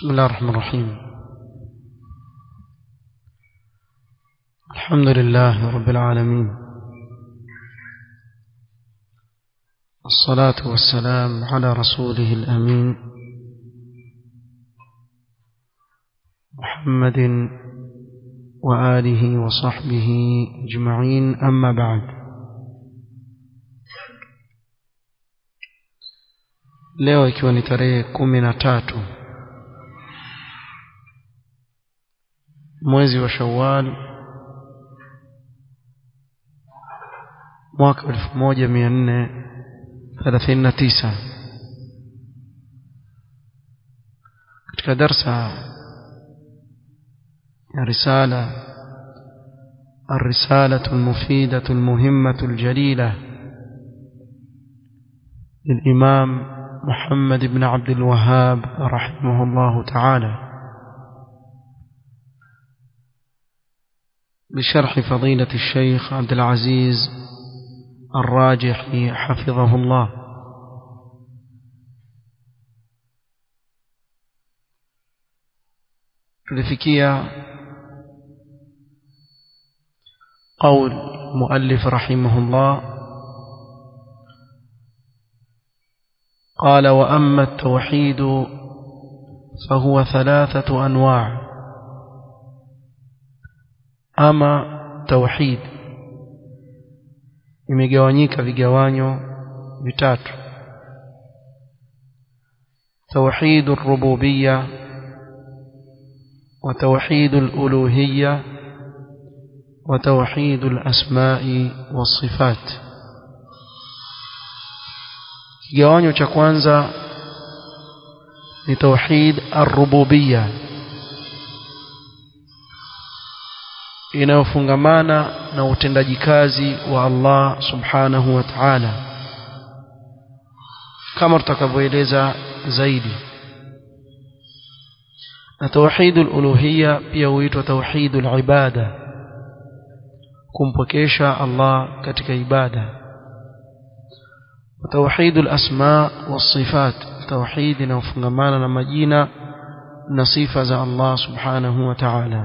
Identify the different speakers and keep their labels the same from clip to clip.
Speaker 1: بسم الله الرحمن الرحيم. الحمد لله رب العالمين، الصلاة والسلام على رسوله الأمين محمد وآله وصحبه أجمعين، أما بعد. leo ikiwa ni tarehe 13 mwezi wa Shawwal mwaka 1439, katika darsa ya risala الرسالة المفيدة المهمة الجليلة للإمام محمد بن عبد الوهاب رحمه الله تعالى، بشرح فضيلة الشيخ عبد العزيز الراجحي حفظه الله. tulifikia قول مؤلف رحمه الله قال: وأما التوحيد فهو 3 أنواع. أما توحيد imegawanyika vigawanyo vitatu: توحيد الربوبية وتوحيد الألوهية وتوحيد الأسماء والصفات. kigawanyo cha kwanza ni توحيد الربوبية, inayofungamana na utendaji kazi wa Allah subhanahu wa ta'ala, kama tutakavyoeleza zaidi. na توحيد الألوهية pia huitwa توحيد العبادة, kumpokesha Allah katika ibada. وتوحيد الأسماء والصفات, توحيد inayofungamana na majina na sifa za Allah subhanahu wa ta'ala.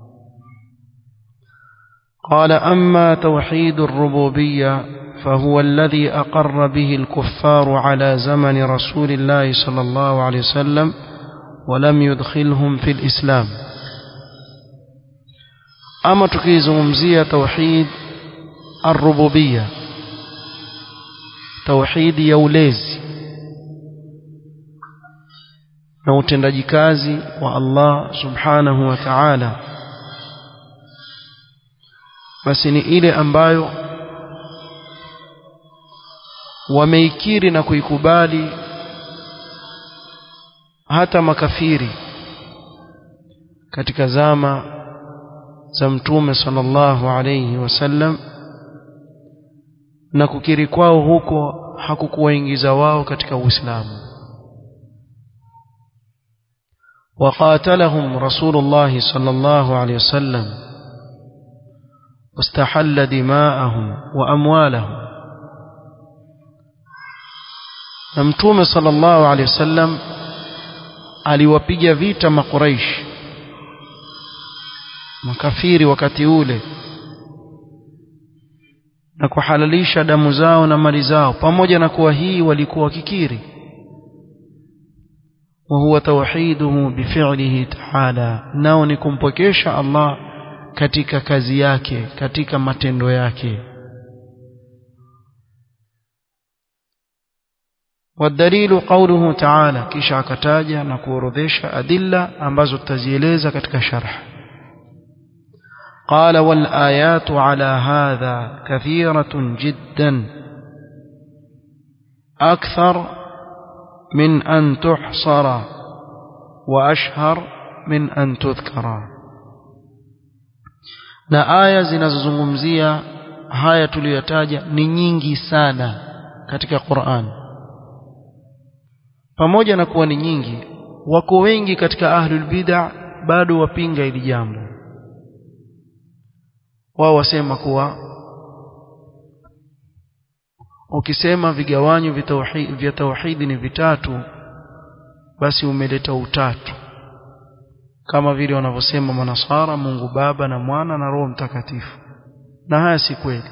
Speaker 1: قال: أما توحيد الربوبية فهو الذي أقر به الكفار على زمن رسول الله صلى الله عليه وسلم ولم يدخلهم في الإسلام. أما tukizungumzia توحيد الربوبية, توحيد ya ulezi na utendaji kazi wa Allah subhanahu wa ta'ala, basi ni ile ambayo wameikiri na kuikubali hata makafiri katika zama za Mtume sallallahu alayhi wasallam, na kukiri kwao huko hakukuwaingiza wao katika Uislamu. وقاتلهم رسول الله صلى الله عليه وسلم واستحل دماءهم وأموالهم. na Mtume sallallahu alayhi wasallam aliwapiga vita Makuraish, makafiri wakati ule, na kuhalalisha damu zao na mali zao, pamoja na kuwa hii walikuwa wakikiri. wa huwa tawhiduhu bifi'lihi ta'ala, nao ni kumpokesha Allah katika kazi yake, katika matendo yake. والدليل قوله تعالى, kisha akataja na kuorodhesha adilla ambazo tutazieleza katika sharh. قال: والآيات على هذا كثيرة جدا أكثر من أن تحصر وأشهر من أن تذكر. na aya zinazozungumzia haya tuliyotaja ni nyingi sana katika Qur'an. Pamoja na kuwa ni nyingi, wako wengi katika ahlul bid'ah bado wapinga hili jambo. wao wasema kuwa ukisema vigawanyo vya tauhid ni vitatu, basi umeleta utatu. kama vile wanavyosema manasara Mungu Baba na Mwana na Roho Mtakatifu, na haya si kweli.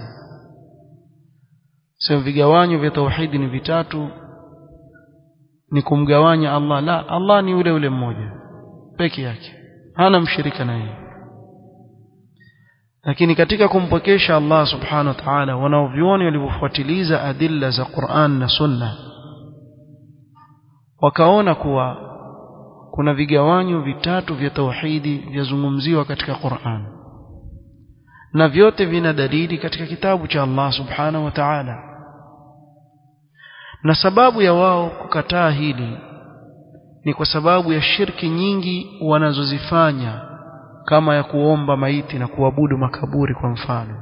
Speaker 1: Sio vigawanyo vya tauhidi ni vitatu, ni kumgawanya Allah. La, Allah ni yule yule mmoja peke yake, hana mshirika naye. Lakini katika kumpokesha Allah subhanahu wa ta'ala, wanaovioni walivyofuatiliza adilla za Qur'an na Sunna, wakaona kuwa kuna vigawanyo vitatu vya tauhidi vyazungumziwa katika Qur'an, na vyote vina dalili katika kitabu cha Allah subhanahu wa ta'ala. Na sababu ya wao kukataa hili ni kwa sababu ya shirki nyingi wanazozifanya, kama ya kuomba maiti na kuabudu makaburi kwa mfano.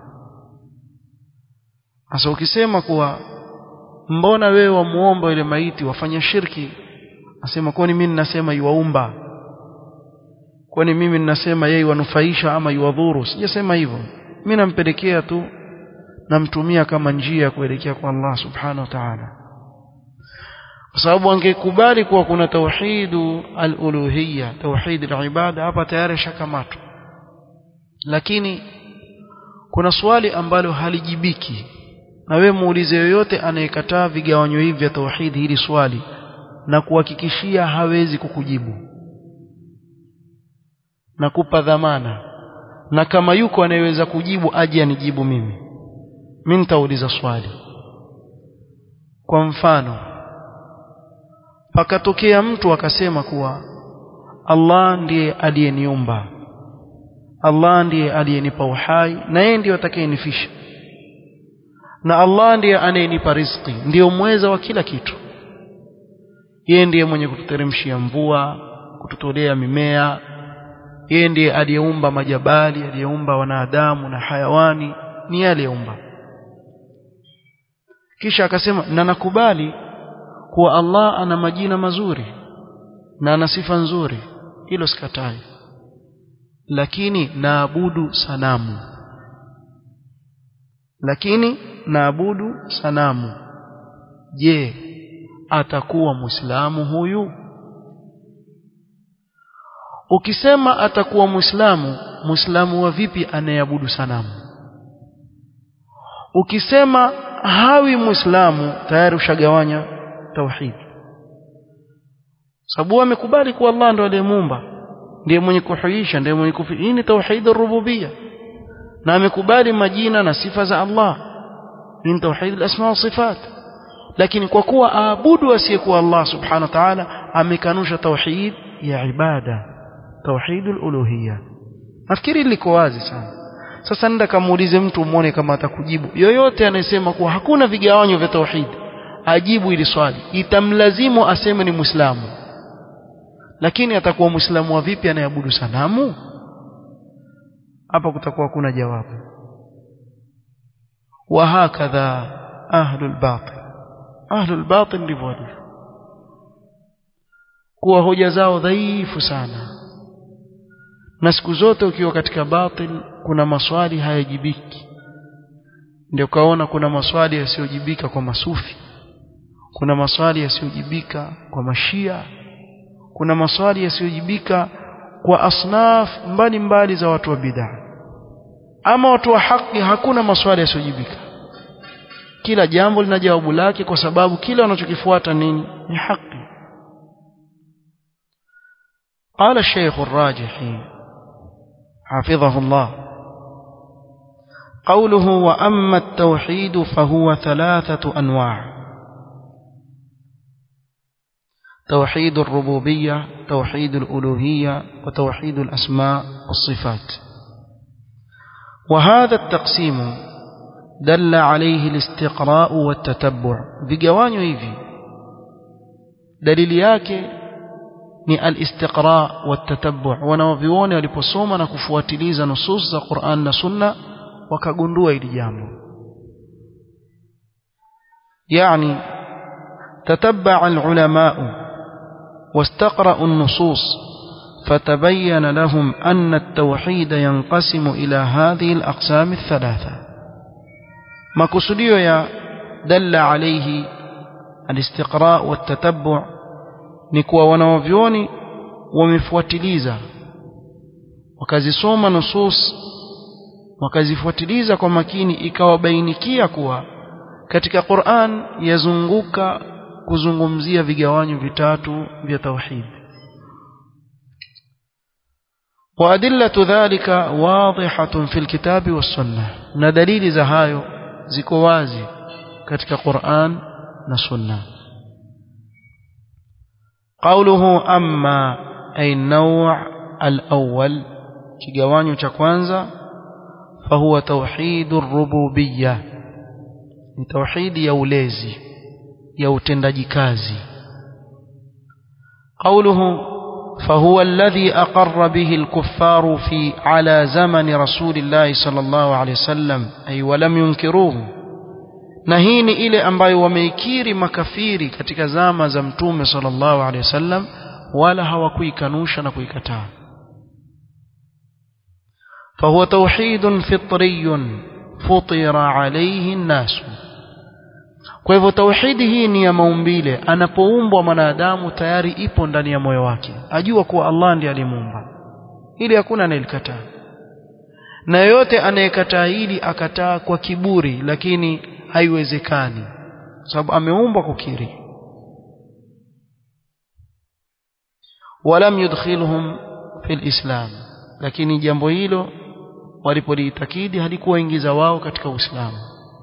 Speaker 1: Sasa ukisema kuwa mbona wewe wamuomba ile maiti wafanya shirki, asema kwani mimi ninasema yuwaumba, kwani mimi ninasema yeye wanufaisha ama yuwadhuru? Sijasema hivyo, mimi nampelekea tu, namtumia kama njia ya kuelekea kwa Allah subhanahu wa ta'ala. Kwa sababu angekubali kuwa kuna tauhidu al-uluhiyya, tauhid al-ibada, hapa tayari shakamatwa. Lakini kuna swali ambalo halijibiki, na wewe muulize yoyote anayekataa vigawanyo hivi vya tauhid hili swali, na kuhakikishia hawezi kukujibu. Nakupa dhamana, na kama yuko anayeweza kujibu aje anijibu mimi nitauliza swali. Kwa mfano, pakatokea mtu akasema kuwa Allah ndiye aliyeniumba, Allah ndiye aliyenipa uhai, na yeye ndiye atakayenifisha, na Allah ndiye anayenipa riziki, ndiyo mweza wa kila kitu. Yeye ndiye mwenye kututeremshia mvua, kututolea mimea, yeye ndiye aliyeumba majabali, aliyeumba wanadamu na hayawani, ni yeye aliyeumba. Kisha akasema, na nakubali kuwa Allah ana majina mazuri na ana sifa nzuri, hilo sikatai, lakini naabudu sanamu. Je, atakuwa Muislamu huyu? Ukisema atakuwa Muislamu wa vipi anayeabudu sanamu? Ukisema hawi Muislamu, tayari ushagawanya tauhid. Sababu amekubali kuwa Allah ndiye aliyemuumba, ndiye mwenye kuhuisha, ndiye mwenye kufi. Hii ni tauhid ar-rububiyya, na amekubali majina na sifa za Allah. Hii ni tauhid al-asma wa sifat. Lakini kwa kuwa aabudu asiyekuwa Allah subhanahu wa ta'ala, amekanusha tauhid ya ibada, tauhid al-uluhiyya. Nafikiri liko wazi sana. Sasa nenda kamuulize mtu umuone kama atakujibu. Yoyote anayesema kuwa hakuna vigawanyo vya tauhid, ajibu ili swali, itamlazimu aseme ni Muislamu. Lakini atakuwa Muislamu wa vipi anayeabudu sanamu? Hapa kutakuwa kuna jawabu. Wa hakadha ahlul batil ndivyo walivyo, kuwa hoja zao dhaifu sana. Na siku zote ukiwa katika batil kuna maswali hayajibiki. Ndio kaona kuna maswali yasiyojibika kwa masufi, kuna maswali yasiyojibika kwa mashia, kuna maswali yasiyojibika kwa asnaf mbalimbali za watu wa bid'ah. Ama watu wa haki hakuna maswali yasiyojibika, kila jambo lina jawabu lake, kwa sababu kila wanachokifuata nini? Ni haki. قال الشيخ الراجحي حفظه الله: قوله وأما التوحيد فهو 3 أنواع: توحيد الربوبية، توحيد الألوهية، وتوحيد الأسماء والصفات. وهذا التقسيم دل عليه الاستقراء والتتبع. vigawanyo hivi dalili yake ni al-istiqra wa tatabbu'. Wanaoviona waliposoma na kufuatiliza nusus za Qur'an na Sunna wakagundua hili jambo. Yani tatabba'a al-ulama'u واستقرأوا النصوص فتبين لهم أن التوحيد ينقسم إلى هذه الأقسام 3. makusudio ya dalla alayhi al-istiqra' wa tatabbu' ni kuwa wanaovioni wamefuatiliza wakazisoma nusus wakazifuatiliza kwa makini, ikawabainikia kuwa katika Qur'an yazunguka kuzungumzia vigawanyo vitatu vya tauhid. وأدلة ذلك واضحة في الكتاب والسنة، ندليل زهايو زكوازي كتك قرآن نسنة. قوله أما أي النوع الأول كجوانيو تشكوانزا فهو توحيد الربوبية، توحيد يوليزي يوتندجكازي. قوله فهو الذي أقر به الكفار في على زمن رسول الله صلى الله عليه وسلم أي ولم ينكروه، نهيني إلي أمباي وميكيري مكفيري كتك زاما زمتوم صلى الله عليه وسلم ولا هوكوي كنوشا نكوي كتا. فهو توحيد فطري فطر عليه الناس. Kwa hivyo tauhidi hii ni ya maumbile. Anapoumbwa mwanadamu tayari ipo ndani ya moyo wake, ajua kuwa Allah ndiye alimuumba, ili hakuna anayelikataa. Na yote anayekataa hili akataa kwa kiburi, lakini haiwezekani sababu ameumbwa kukiri. Walam yudkhilhum fil islam, lakini jambo hilo walipoliitakidi halikuwaingiza wao katika Uislamu.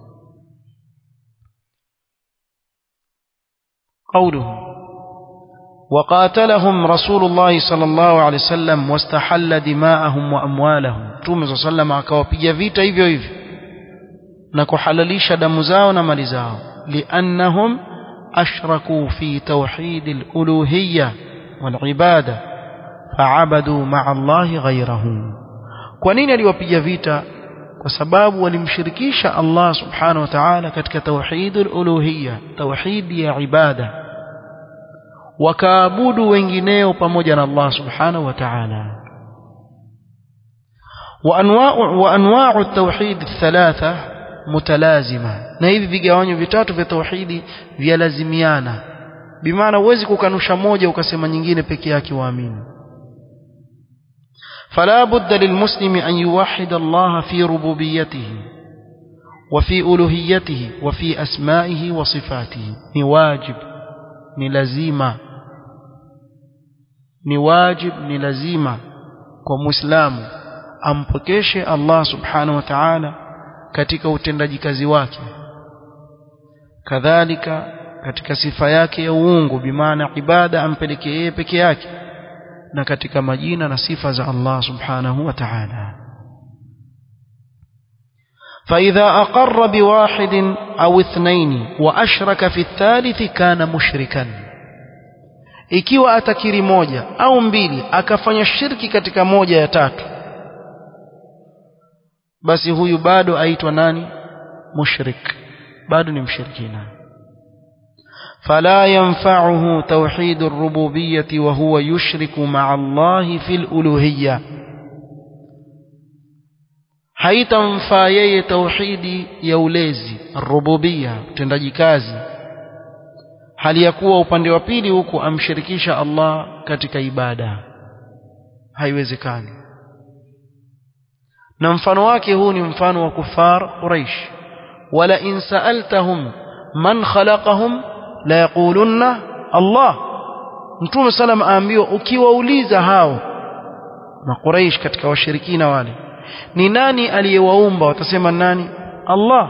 Speaker 1: قوله وقاتلهم رسول الله صلى الله عليه وسلم واستحل دماءهم وأموالهم. Mtume صلى الله عليه وسلم akawapiga vita hivyo hivyo na kuhalalisha damu zao na mali zao, لأنهم أشركوا في توحيد الألوهية والعبادة فعبدوا مع الله غيره. kwa nini aliwapiga vita? kwa sababu walimshirikisha Allah subhanahu wa ta'ala katika tauhidul uluhiyya, tauhid ya ibada, wakaabudu wengineo pamoja na Allah subhanahu wa ta'ala. wa anwa'u at-tauhid ath-thalatha mutalazima, na hivi vigawanyo vitatu vya tauhidi vyalazimiana, bimaana huwezi kukanusha moja ukasema nyingine peke yake waamini. فلا بد للمسلم أن يوحد الله في ربوبيته وفي ألوهيته وفي أسمائه وصفاته. نواجب نلزيمة نواجب نلزيمة كمسلم ampokeshe Allah subhanahu wa ta'ala katika utendaji kazi wake, kadhalika katika sifa yake ya uungu, bimaana ibada ampelekee yeye peke yake, na katika majina na sifa za Allah subhanahu wa ta'ala. فإذا أقر بواحد أو اثنين وأشرك في الثالث كان مشركا. ikiwa atakiri moja au mbili akafanya shirki katika moja ya tatu, basi huyu bado aitwa nani? Mushrik, bado ni mshirikina. فلا ينفعه توحيد الربوبية وهو يشرك مع الله في الألوهية. haitamfaa yeye tauhidi ya ulezi rububia, utendaji kazi, hali ya kuwa upande wa pili huko amshirikisha Allah katika ibada, haiwezekani. na mfano wake huu ni mfano wa kufar Quraish. wala in sa'altahum man khalaqahum la yaqulunna Allah. Mtume sallam aambiwa ukiwauliza hao na Quraish katika washirikina wale, ni nani aliyewaumba, watasema nani? Allah.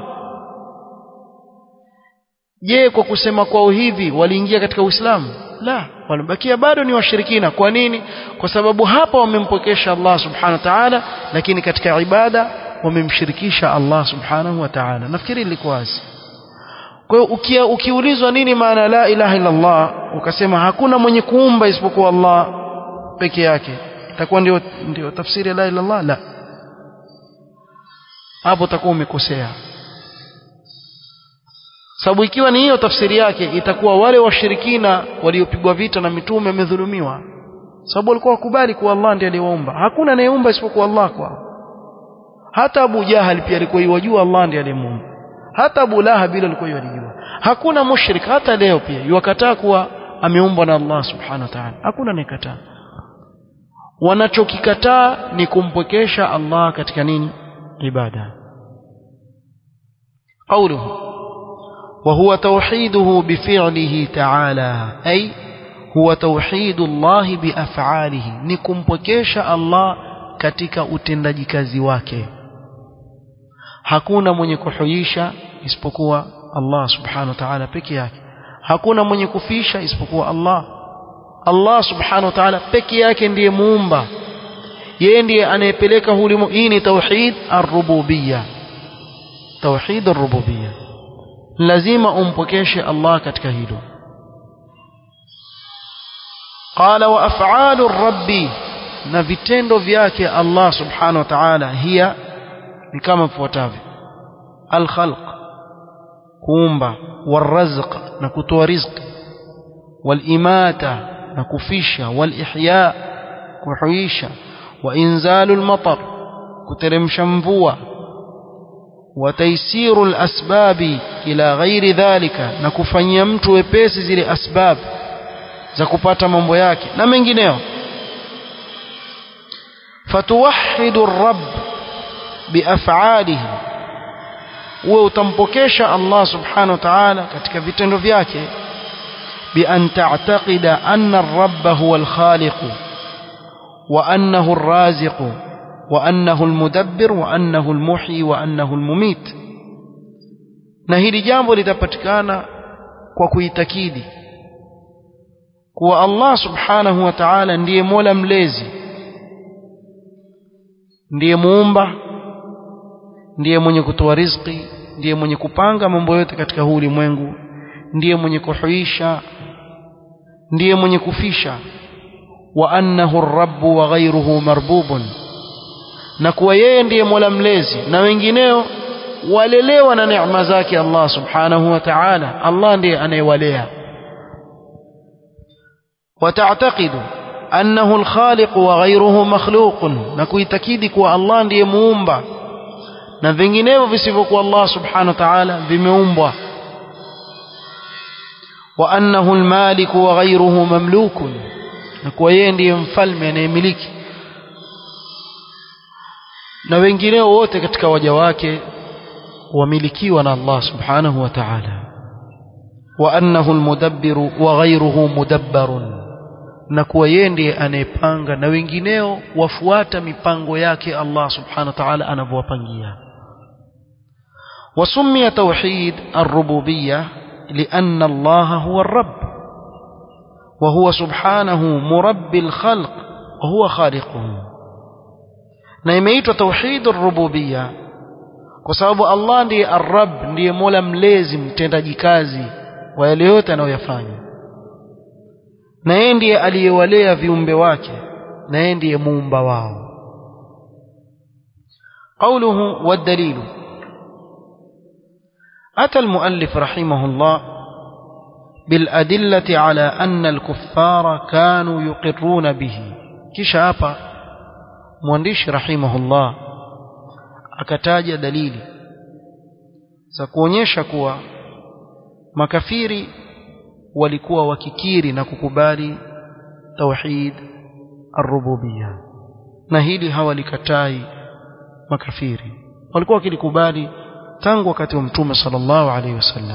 Speaker 1: Je, kwa kusema kwao hivi waliingia katika Uislamu? La, walibakia bado ni washirikina. Kwa nini? Kwa sababu hapa wamempokesha Allah subhanahu wa ta'ala, lakini katika ibada wamemshirikisha Allah subhanahu wa ta'ala. Nafikiri ilikuwa wazi. Kwa hiyo ukiulizwa nini maana la ilaha illa Allah, ukasema hakuna mwenye kuumba isipokuwa Allah peke yake, itakuwa ndio tafsiri ya la ilaha illa Allah? La, hapo utakuwa umekosea. Sababu ikiwa ni hiyo tafsiri yake, itakuwa wale washirikina waliopigwa vita na mitume wamedhulumiwa, sababu walikuwa wakubali kuwa Allah ndiye aliyeumba. Hakuna anayeumba isipokuwa Allah kwao. Hata Abu Jahal pia alikuwa yajua Allah ndiye aliyemuumba. Hata Abu Lahab bila alikuwa yajua. Hakuna mushrik hata leo pia yukataa kuwa ameumbwa na Allah subhanahu wa ta'ala. Hakuna anayekataa. wanachokikataa ni kumpwekesha Allah katika nini? Ibada. قوله وهو توحيده بفعله تعالى أي هو توحيد الله بأفعاله نكمبكيشا الله katika utendaji kazi wake. Hakuna mwenye kuhuisha isipokuwa Allah subhanahu wa ta'ala peke yake. Hakuna mwenye kufisha isipokuwa Allah. Allah subhanahu wa ta'ala peke yake ndiye muumba, yeye ndiye anayepeleka ulimwengu. Hii ni tauhid ar-rububiyya. Tauhid ar-rububiyya lazima umpokeshe Allah katika hilo. Qala wa af'alu ar-rabbi, na vitendo vyake Allah subhanahu wa ta'ala hiya ni kama ifuatavyo: al-khalq, kuumba, wal-rizq, na kutoa riziki, wal-imata, na kufisha, wal-ihya, kuhuisha, wa inzalu al-matar, kuteremsha mvua, wa taysiru al-asbabi ila ghairi dhalika, na kufanyia mtu wepesi zile asbab za kupata mambo yake na mengineo. Fatuwahhidu ar-rabb biaf'alihi, wewe utampokesha Allah subhanahu wa ta'ala katika vitendo vyake, bi an ta'taqida anna ar-rabb huwa al-khaliq wa annahu ar-raziq wa annahu al-mudabbir wa annahu al-muhyi wa annahu al-mumit. Na hili jambo litapatikana kwa kuitakidi kuwa Allah subhanahu wa ta'ala ndiye Mola mlezi, ndiye muumba, ndiye mwenye kutoa riziki, ndiye mwenye kupanga mambo yote katika huu ulimwengu, ndiye mwenye kuhuisha, ndiye mwenye kufisha, wa annahu ar-rabb wa ghayruhu marbubun, na kuwa yeye ndiye Mola mlezi na wengineo walelewa na neema zake Allah subhanahu wa ta'ala. Allah ndiye anayewalea. وتعتقد أنه الخالق وغيره مخلوق, na kuitakidi kuwa Allah ndiye muumba na vinginevyo visivyokuwa Allah subhanahu wa ta'ala vimeumbwa. Wa annahu al-malik wa ghayruhu mamluk, na kuwa yeye ndiye mfalme anayemiliki na wengineo wote katika waja wake wamilikiwa na Allah subhanahu wa ta'ala. Wa annahu al-mudabbir wa ghayruhu mudabbarun, na kuwa yeye ndiye anayepanga na wengineo wafuata mipango yake Allah subhanahu wa ta'ala anavyowapangia. Wasummiya tauhid ar-rububiyyah lianna Allah huwa ar-rabb wa huwa subhanahu murabbil khalq wa huwa khaliquhum. Na imeitwa tauhid ar-rububiyyah kwa sababu Allah ndiye ar-rabb, ndiye Mola mlezi, mtendaji kazi wa yale yote anayoyafanya, na yeye ndiye aliyewalea viumbe wake, na yeye ndiye muumba wao. قوله والدليل. أتى المؤلف رحمه الله بالأدلة على أن الكفار كانوا يقرون به. kisha hapa mwandishi rahimahullah akataja dalili za kuonyesha kuwa makafiri walikuwa wakikiri na kukubali tauhid ar-rububiyyah, na hili hawalikatai makafiri, walikuwa wakilikubali tangu wakati wa Mtume sallallahu alayhi wasallam.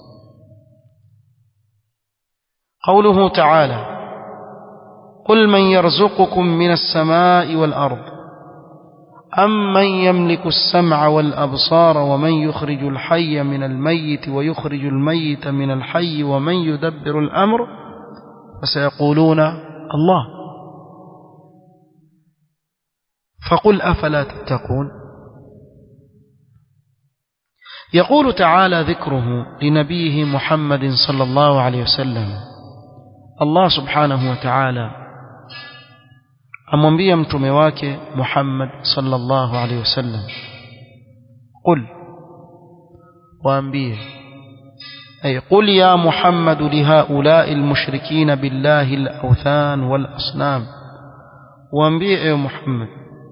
Speaker 1: قوله تعالى قل من يرزقكم من السماء والأرض أم من يملك السمع والأبصار ومن يخرج الحي من الميت ويخرج الميت من الحي ومن يدبر الأمر فسيقولون الله فقل أفلا تتقون. يقول تعالى ذكره لنبيه محمد صلى الله عليه وسلم. الله سبحانه وتعالى amwambia mtume wake Muhammad sallallahu alaihi wasallam, qul, waambie, ay qul ya Muhammad lihaula'i almushrikin billahi alawthan walasnam, waambie ewe Muhammad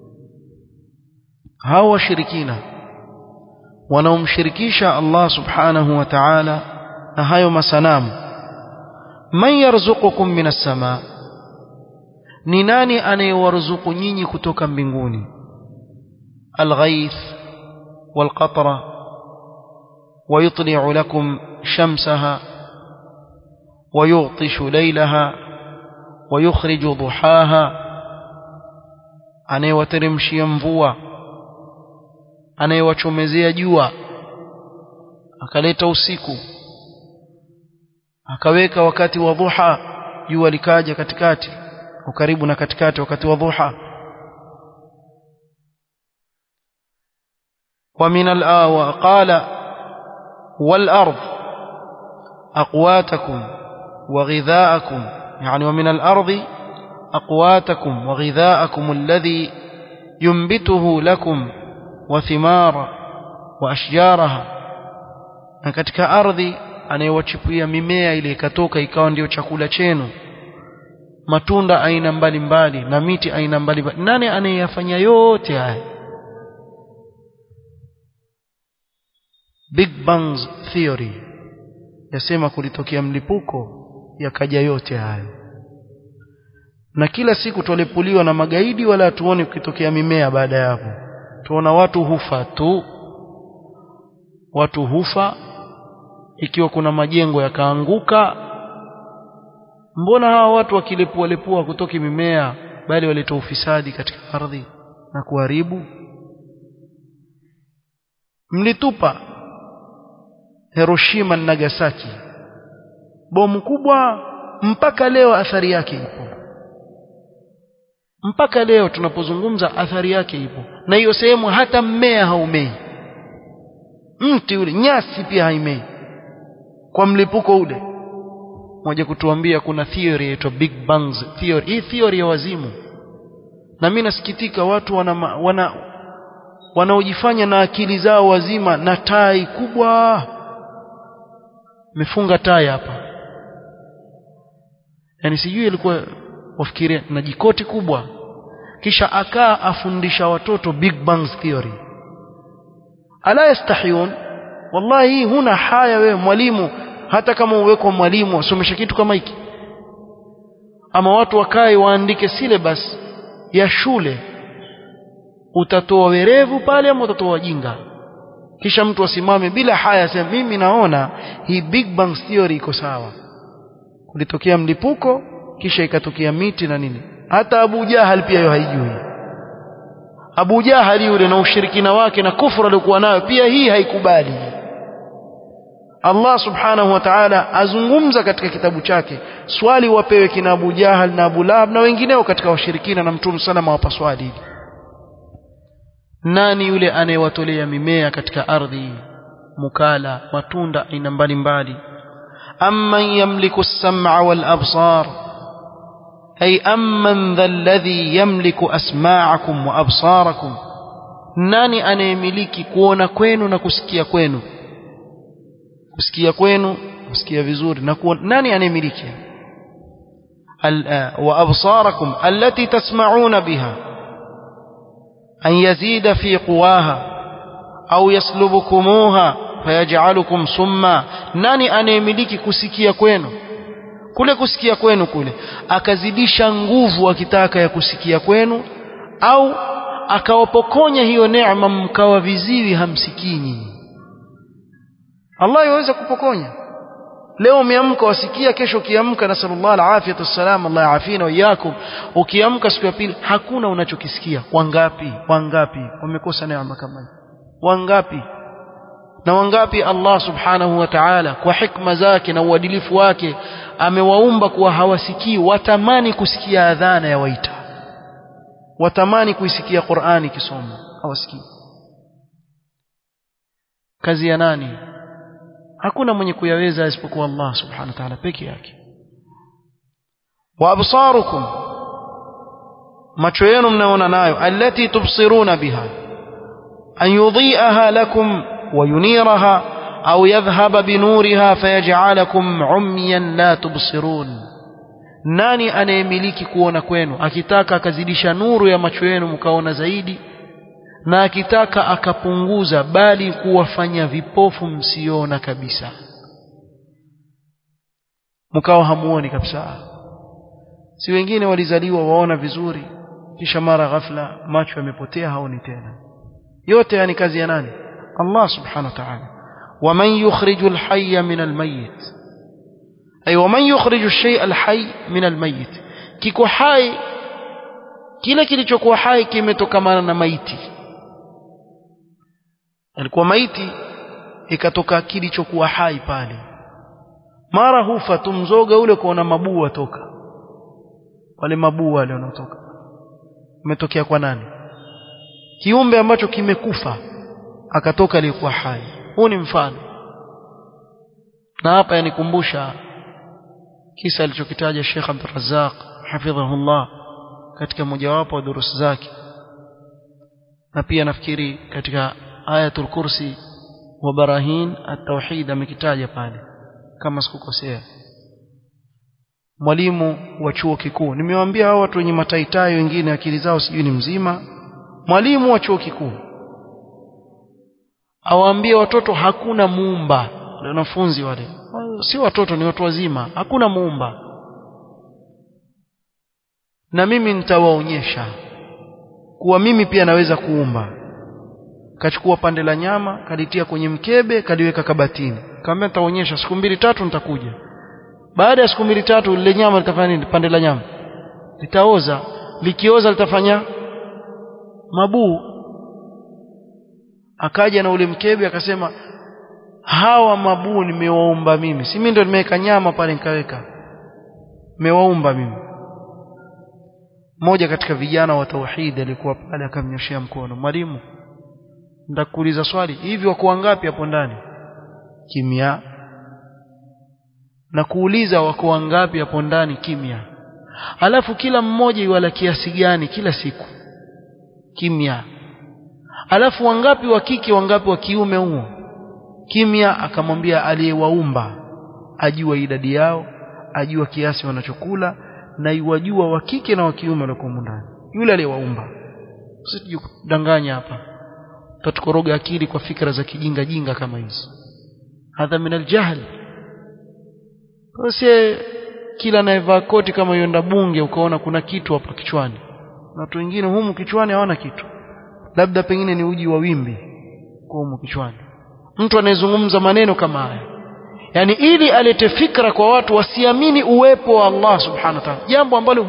Speaker 1: hawa washirikina wanaomshirikisha Allah subhanahu wa ta'ala na hayo masanamu, man yarzuqukum minas samaa, ni nani anayewaruzuku nyinyi kutoka mbinguni الغيث والقطرة ويطلع لكم شمسها ويغطش ليلها ويخرج ضحاها anayewateremshia mvua anayewachomezea jua akaleta usiku akaweka wakati wa dhuha jua likaja katikati ukaribu na katikati wakati wa dhuha ومن قال والأرض أقواتكم وغذاءكم يعني ومن الأرض أقواتكم وغذاءكم الذي ينبته لكم وثمار وأشجارها na katika ardhi anayewachipuia mimea ile ikatoka ikawa ndio chakula chenu matunda aina mbalimbali na miti aina mbalimbali nani anayeyafanya yote haya Big Bang theory yasema kulitokea mlipuko yakaja yote hayo na kila siku tulepuliwa na magaidi wala tuone kukitokea mimea baada ya hapo tuona watu hufa tu watu hufa ikiwa kuna majengo yakaanguka mbona hawa watu wakilepua kutoki mimea bali waleta ufisadi katika ardhi na kuharibu mlitupa Hiroshima na Nagasaki bomu kubwa mpaka leo athari yake ipo mpaka leo tunapozungumza athari yake ipo na hiyo sehemu hata mmea haumei mti ule nyasi pia haimei kwa mlipuko ule moja kutuambia kuna theory inaitwa Big Bang theory hii theory ya wazimu na mimi nasikitika watu wanaojifanya na akili zao wazima na tai kubwa mefunga tai hapa yani sijui ilikuwa wafikiria na jikoti kubwa kisha akaa afundisha watoto Big Bang theory ala yastahiyun wallahi huna haya wewe mwalimu hata kama uweko mwalimu usomesha kitu kama hiki ama watu wakae waandike syllabus ya shule utatoa werevu pale ama utatoa wajinga kisha mtu asimame bila haya sema mimi naona hii Big Bang theory iko sawa kulitokea mlipuko kisha ikatokea miti na nini hata Abu Jahal pia yeye haijui Abu Jahal yule na ushirikina wake na kufuru alikuwa nayo pia hii haikubali Allah subhanahu wa ta'ala azungumza katika kitabu chake swali wapewe kina Abu Jahal na Abu Lahab na wengineo katika washirikina na Mtume sallallahu alayhi wasallam swali nani yule anayewatolea mimea katika ardhi mukala matunda aina mbalimbali amman yamliku as-sam'a wal absar ay amman dha alladhi yamliku asma'akum wa absarakum nani anayemiliki kuona kwenu na kusikia kwenu kusikia vizuri na kuona nani anayemiliki wa absarakum allati tasma'una biha أن يزيد في قواها أو يسلبكموها فيجعلكم سما nani anayemiliki kusikia kwenu kule kusikia kwenu kule akazidisha nguvu akitaka ya kusikia kwenu au akawapokonya hiyo neema mkawa viziwi hamsikini Allah yaweza kupokonya leo umeamka wasikia kesho kiamka na sallallahu alaihi wasallam Allah yaafina wa yakum ukiamka siku ya pili hakuna unachokisikia wangapi wamekosa neema kama wangapi na wangapi Allah subhanahu wa ta'ala kwa hikma zake na uadilifu wake amewaumba kuwa hawasikii watamani kusikia adhana ya waita watamani kuisikia Qur'ani kisoma hawasikii kazi ya nani hakuna mwenye kuyaweza isipokuwa Allah subhanahu wa ta'ala peke yake wa absarukum macho yenu mnaona nayo allati tubsiruna biha an yudhi'aha lakum wa yuniraha au yadhhaba binuriha fayaj'alakum umyan la tubsirun nani anayemiliki kuona kwenu akitaka akazidisha nuru ya macho yenu mkaona zaidi na akitaka akapunguza bali kuwafanya vipofu msiona kabisa mkao hamuoni kabisa si wengine walizaliwa waona vizuri kisha mara ghafla macho yamepotea haoni tena. Yote yani kazi ya nani? Allah subhanahu wa ta'ala. ومن يخرج الحي من الميت أي ومن يخرج الشيء الحي من الميت. kiko hai, kile kilichokuwa hai kimetokamana na maiti. alikuwa maiti ikatoka kilichokuwa hai pale, mara hufa tumzoga ule kuona mabua toka wale mabua wale wanaotoka umetokea kwa nani? Kiumbe ambacho kimekufa akatoka alikuwa hai. Huu ni mfano. Na hapa yanikumbusha kisa alichokitaja Sheikh Abdul Razzaq hafidhahullah katika mojawapo wa durusi zake, na pia nafikiri katika ayatul kursi wa barahin at-tauhid amekitaja pale kama sikukosea. Mwalimu wa chuo kikuu, nimewaambia hao watu wenye mataitayo wengine akili zao sijui ni mzima. Mwalimu wa chuo kikuu awaambie watoto hakuna muumba. Wanafunzi wale si watoto, ni watu wazima. Hakuna muumba, na mimi nitawaonyesha kuwa mimi pia naweza kuumba. Kachukua pande la nyama kalitia kwenye mkebe kaliweka kabatini, kaambia nitaonyesha siku 2-3 nitakuja. Baada ya siku 2-3 ile nyama litafanya nini? Pande la nyama litaoza, likioza litafanya mabuu. Akaja na ule mkebe akasema hawa mabuu nimewaumba mimi, si mimi ndo nimeweka nyama pale nikaweka, nimewaumba mimi. Mmoja katika vijana wa tauhid alikuwa pale akamnyoshia mkono, mwalimu ndakuuliza swali, hivi wako wangapi hapo ndani? Kimya. Na kuuliza wako wangapi hapo ndani? Kimya. Alafu kila mmoja yuala kiasi gani kila siku? Kimya. Alafu wangapi wa kike wangapi wa kiume huo? Kimya. Akamwambia aliyewaumba ajua idadi yao, ajua kiasi wanachokula, na yuwajua wa kike na wa kiume walio ndani. Yule aliyewaumba. Usijidanganya hapa, tutakoroga akili kwa fikra za kijinga jinga kama hizi. Hadha min aljahl. Usi kila anayevaa koti kama yenda bunge ukaona kuna kitu hapa kichwani. Na watu wengine humu kichwani hawana kitu, labda pengine ni uji wa wimbi kwa humu kichwani. Mtu anayezungumza maneno kama haya, yani ili alete fikra kwa watu wasiamini uwepo wa Allah subhanahu wa ta'ala, jambo ambalo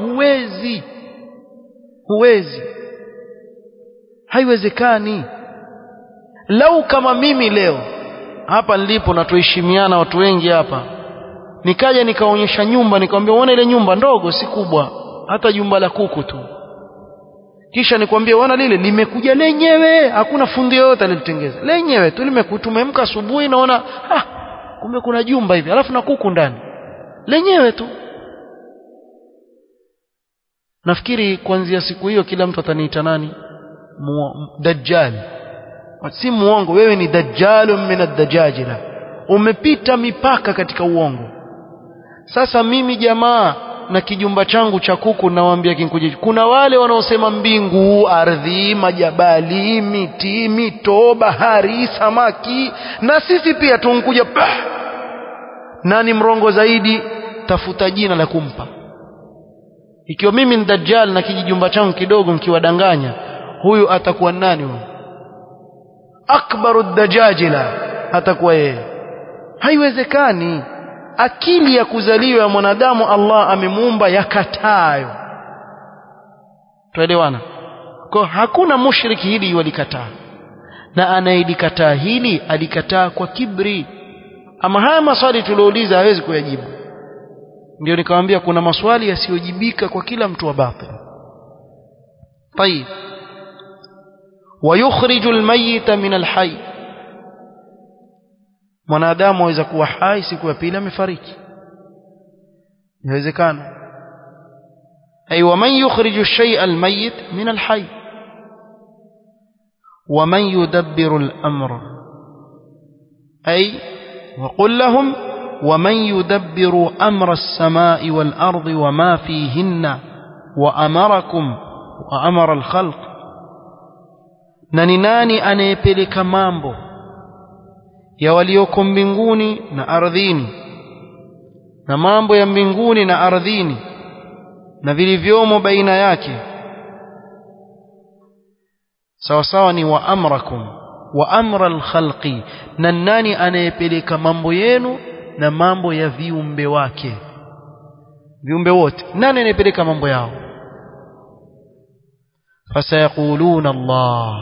Speaker 1: huwezi, haiwezekani. Lau kama mimi leo hapa nilipo na tuheshimiana watu wengi hapa, nikaja nikaonyesha nyumba nikamwambia uone ile nyumba ndogo si kubwa, hata jumba la kuku tu, kisha nikwambia uona lile limekuja lenyewe, hakuna fundi yoyote alilitengeza, lenyewe tu tumemka asubuhi naona kumbe kuna jumba hivi alafu na kuku ndani, lenyewe tu. Nafikiri kuanzia siku hiyo kila mtu ataniita nani? Dajjal. Si muongo, wewe ni dajjalun min ad-dajajila, umepita mipaka katika uongo. Sasa mimi jamaa na kijumba changu cha kuku nawaambia kinkuje, kuna wale wanaosema mbingu, ardhi, majabali, miti, mito, bahari, samaki, na sisi pia tunkuja. Nani mrongo zaidi? Tafuta jina la kumpa. Ikiwa mimi ni dajjal na kijumba changu kidogo mkiwadanganya, huyu atakuwa nani huyu? Akbaru dajajila atakuwa yeye. Haiwezekani. Akili ya kuzaliwa ya mwanadamu Allah amemuumba yakatayo. Tuelewana? Kwa hakuna mushriki hili walikataa, na anayelikataa hili alikataa kwa kibri. Ama haya maswali tuliouliza hawezi kuyajibu. Ndio nikamwambia kuna maswali yasiyojibika kwa kila mtu wa batil. طيب ويخرج الميت من الحي. Mwanadamu aweza kuwa hai siku ya pili amefariki, inawezekana. Ay wa man yukhriju ash-shay'a al-mayyit min al-hayy wa man yudabbiru al-amra. Ay wa qul lahum wa man yudabbiru amra as-samaa'i wal-ardi wa ma fihinna wa amarakum wa amara al-khalq. Nani anayepeleka mambo ya walioko mbinguni na ardhini, na mambo ya mbinguni na ardhini, na vilivyomo baina yake sawa sawa ni wa amrakum wa amra al-khalqi, na nani anayepeleka mambo yenu na mambo ya viumbe wake, viumbe wote, nani anayepeleka mambo yao? fasayaquluna Allah,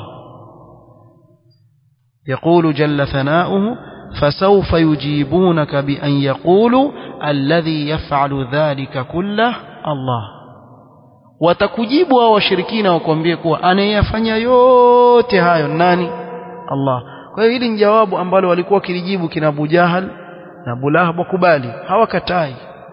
Speaker 1: يقول جل ثناؤه فسوف يجيبونك بأن يقولوا الذي يفعل ذلك كله الله. watakujibu hao washirikina wakwambie kuwa anayefanya yote hayo nani? Allah. Kwa hiyo hili ni jawabu ambalo walikuwa kilijibu kina Abu Jahal na Abu Lahab, wakubali, hawakatai.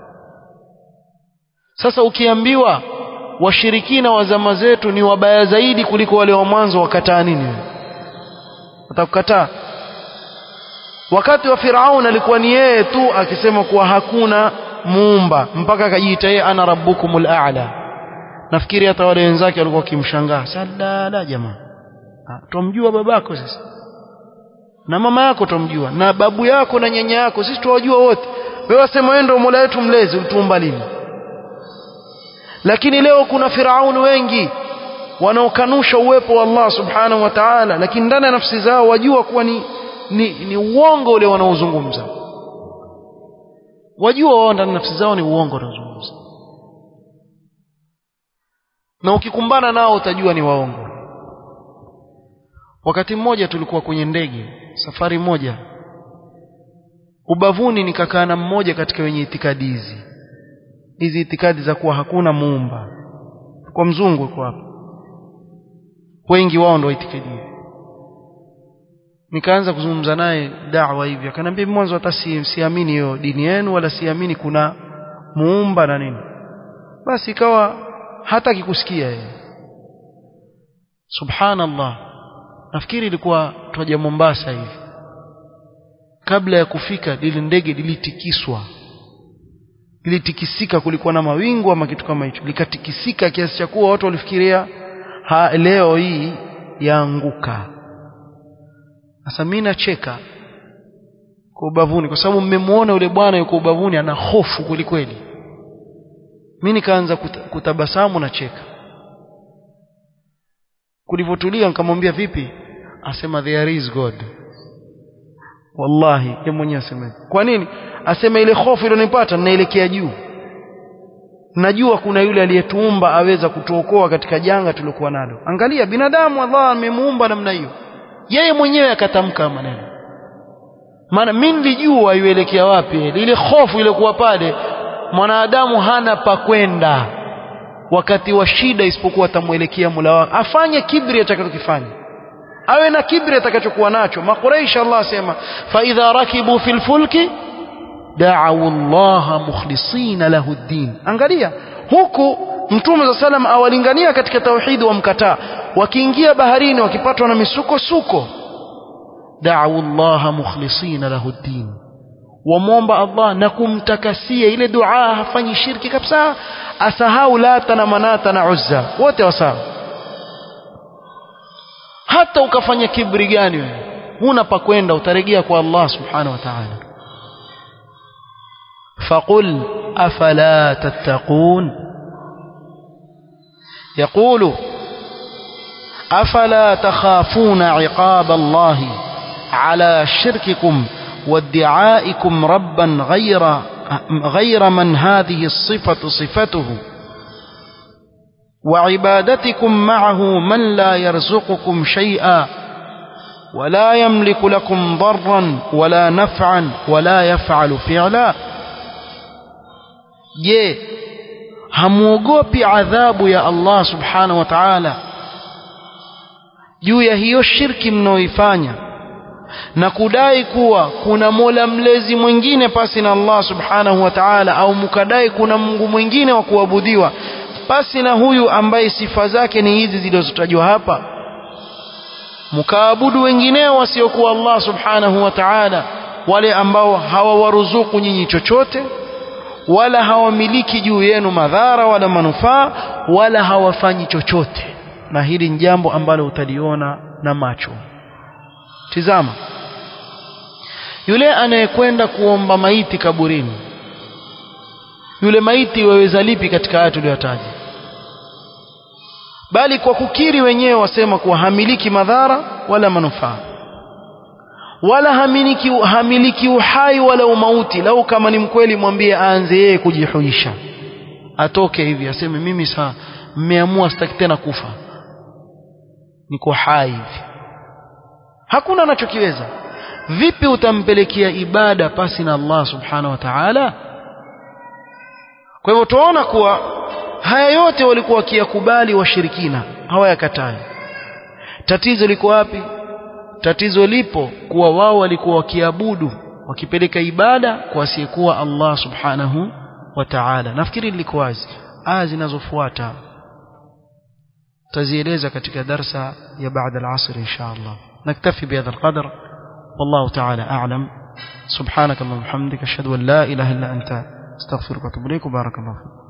Speaker 1: Sasa ukiambiwa washirikina wa zama zetu ni wabaya zaidi kuliko wale wa mwanzo, wakataa nini? Watakukataa. Wakati wa Firaun alikuwa ni yeye tu akisema kuwa hakuna muumba, mpaka akajiita yeye ana rabbukumul a'la. Nafikiri hata wale wenzake walikuwa kimshangaa, sala jamaa, tumjua babako sasa na mama yako, tumjua na babu yako na nyanya yako, sisi tuwajua wote, wewe wasema wewe ndio Mola wetu mlezi, utuumba lini? Lakini leo kuna Firaun wengi wanaokanusha uwepo wa Allah subhanahu wa ta'ala, lakini ndani ya nafsi zao wajua kuwa ni uongo ule wanaozungumza, wajua wao ndani ya nafsi zao ni uongo wanaozungumza, na ukikumbana nao utajua ni waongo. Wakati mmoja tulikuwa kwenye ndege, safari moja, ubavuni nikakaa na mmoja katika wenye itikadi hizi itikadi za kuwa hakuna muumba, kwa mzungu kwa hapa, wengi wao ndio itikadi. Nikaanza kuzungumza naye da'wa hivi, akaniambia mwanzo hata siamini hiyo dini yenu, wala siamini kuna muumba na nini. Basi ikawa hataki kusikia yeye. Subhanallah, nafikiri ilikuwa twaja Mombasa hivi, kabla ya kufika ile ndege ilitikisika, kulikuwa na mawingu ama kitu kama hicho, likatikisika kiasi cha kuwa watu walifikiria leo hii yaanguka. Sasa mimi nacheka kwa ubavuni, kwa sababu mmemwona yule bwana yuko ubavuni ana hofu kweli. Mimi nikaanza kutabasamu na cheka. Kulivotulia nikamwambia vipi? Asema there is God. Wallahi yeye mwenyewe asema. Kwa nini? Asema ile hofu iliyonipata ninaelekea juu, najua kuna yule aliyetuumba aweza kutuokoa katika janga tulikuwa nalo. Angalia binadamu, Allah amemuumba namna hiyo, yeye mwenyewe akatamka maneno. Maana mimi nilijua yuelekea wapi. Ile hofu iliyokuwa pale, mwanadamu hana pa kwenda wakati wa shida isipokuwa atamuelekea Mola wake. Afanye kibri atakachokifanya, awe na kibri atakachokuwa nacho. Makuraish Allah asema fa idha rakibu fil fulki da'u Allah mukhlisina lahu ad-din. Angalia huku Mtume za salam awalingania katika tauhid wa mkataa, wakiingia baharini wakipatwa na misuko da'u Allah mukhlisina lahu ad-din, wamwomba Allah na kumtakasia ile dua, hafanyi shirki kabisa, asahau Lata na Manata na Uzza, wote wasawa. Hata ukafanya kibri gani wewe, huna pa kwenda, utarejea kwa Allah subhanahu wa ta'ala. faqul afala tattaqun, يقول أفلا تخافون عقاب الله على شرككم وادعائكم ربا غير من هذه الصفة صفته وعبادتكم معه من لا يرزقكم شيئا ولا يملك لكم ضرا ولا نفعا ولا يفعل فعلا. je, hamuogopi adhabu ya Allah subhanahu wa ta'ala juu ya hiyo shirki mnaoifanya na kudai kuwa kuna Mola mlezi mwingine pasi na Allah subhanahu wa ta'ala, au mkadai kuna Mungu mwingine wa kuabudiwa pasi na huyu ambaye sifa zake ni hizi zilizotajwa hapa, mkaabudu wengineo wasiokuwa Allah subhanahu wa ta'ala, wale ambao hawawaruzuku nyinyi chochote, wala hawamiliki juu yenu madhara wala manufaa, wala hawafanyi chochote. Na hili ni jambo ambalo utaliona na macho. Tizama, yule anayekwenda kuomba maiti kaburini yule maiti waweza lipi katika aya tuliyotaja? Bali kwa kukiri wenyewe wasema kuwa hamiliki madhara wala manufaa, wala hamiliki uhai wala umauti. Lau kama ni mkweli mwambie aanze yeye kujihuisha, atoke hivi aseme mimi saa mmeamua sitaki tena kufa, niko hai hivi. Hakuna anachokiweza. Vipi utampelekea ibada pasi na Allah subhanahu wa ta'ala? Kwa hivyo tunaona kuwa haya yote walikuwa wakiyakubali washirikina, hawayakatai. Tatizo liko wapi? Tatizo lipo kuwa wao walikuwa wakiabudu, wakipeleka ibada kwa asiyekuwa Allah subhanahu wa ta'ala. Nafikiri liko wazi. Aya zinazofuata tazieleza katika darsa ya baada al-asr insha Allah. Naktafi bihadha al-qadr. والله تعالى أعلم. سبحانك اللهم وبحمدك أشهد أن لا إله إلا أنت أستغفرك وأتوب إليك. وبارك الله فيك.